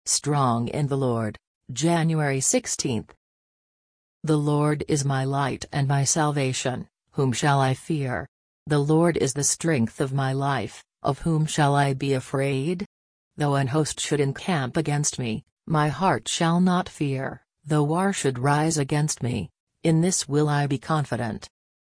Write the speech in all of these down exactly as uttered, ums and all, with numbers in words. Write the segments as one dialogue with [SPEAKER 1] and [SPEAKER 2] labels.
[SPEAKER 1] Strong in the Lord, January sixteenth. The Lord is my light and my salvation, whom shall I fear? The Lord is the strength of my life, of whom shall I be afraid? Though an host should encamp against me, my heart shall not fear. Though war should rise against me, in this will I be confident.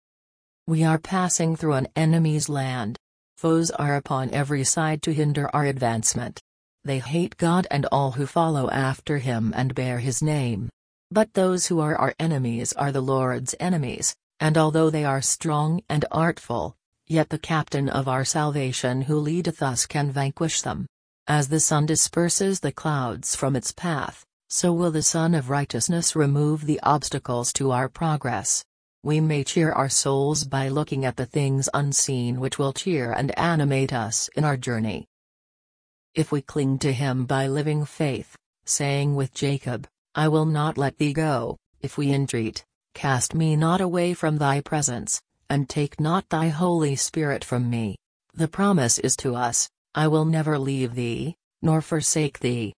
[SPEAKER 1] We are passing through an enemy's land. Foes are upon every side to hinder our advancement. They hate God and all who follow after him and bear his name. But those who are our enemies are the Lord's enemies, and although they are strong and artful, yet the captain of our salvation who leadeth us can vanquish them. As the sun disperses the clouds from its path, so will the Son of Righteousness remove the obstacles to our progress. We may cheer our souls by looking at the things unseen which will cheer and animate us in our journey. If we cling to him by living faith, saying with Jacob, I will not let thee go, if we entreat, cast me not away from thy presence, and take not thy Holy Spirit from me. The promise is to us, I will never leave thee, nor forsake thee.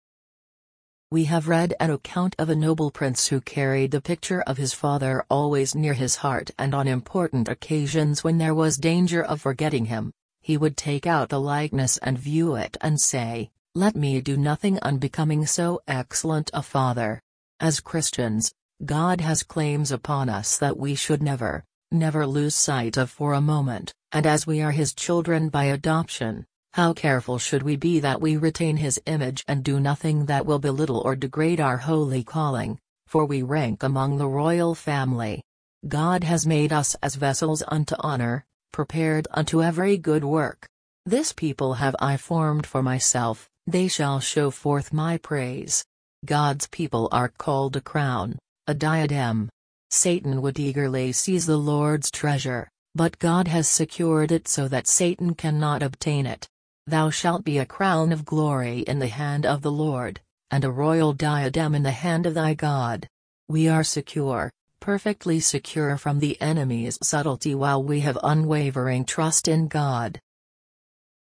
[SPEAKER 1] We have read an account of a noble prince who carried the picture of his father always near his heart, and on important occasions when there was danger of forgetting him, he would take out the likeness and view it and say, let me do nothing unbecoming so excellent a father. As Christians, God has claims upon us that we should never, never lose sight of for a moment, and as we are his children by adoption, how careful should we be that we retain his image and do nothing that will belittle or degrade our holy calling, for we rank among the royal family. God has made us as vessels unto honor, prepared unto every good work. This people have I formed for myself, they shall show forth my praise. God's people are called a crown, a diadem. Satan would eagerly seize the Lord's treasure, but God has secured it so that Satan cannot obtain it. Thou shalt be a crown of glory in the hand of the Lord, and a royal diadem in the hand of thy God. We are secure, perfectly secure from the enemy's subtlety while we have unwavering trust in God.